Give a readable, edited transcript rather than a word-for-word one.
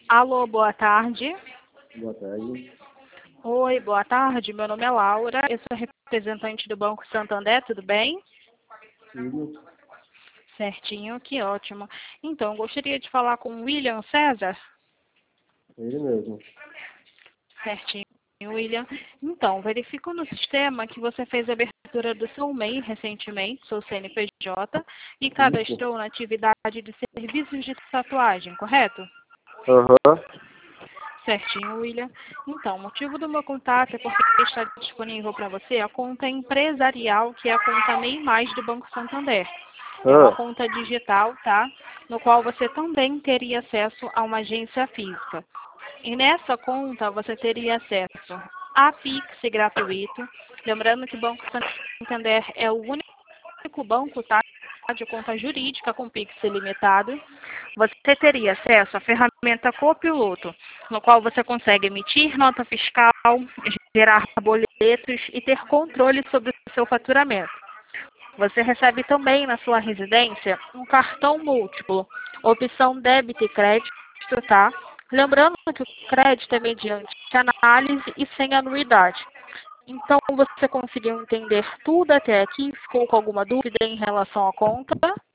Alô, boa tarde. Boa tarde. Oi, boa tarde. Meu nome é Laura. Eu sou representante do Banco Santander, tudo bem? Tudo. Certinho, que ótimo. Então, gostaria de falar com o William César. Ele mesmo. Certinho, William. Então, verifico no sistema que você fez a abertura do seu MEI recentemente, seu CNPJ, e cadastrou na atividade de serviços de tatuagem, correto? Aham. Certinho, William. Então, o motivo do meu contato é porque está disponível para você a conta empresarial, que é a conta MEI Mais do Banco Santander. É uma conta digital, tá? No qual você também teria acesso a uma agência física. E nessa conta você teria acesso a Pix gratuito. Lembrando que o Banco Santander é o único banco, tá, de conta jurídica com Pix ilimitado. Você teria acesso à ferramenta Copiloto, no qual você consegue emitir nota fiscal, gerar boletos e ter controle sobre o seu faturamento. Você recebe também na sua residência um cartão múltiplo, opção débito e crédito, tá? Lembrando que o crédito é mediante análise e sem anuidade. Então, você conseguiu entender tudo até aqui? Ficou com alguma dúvida em relação à conta?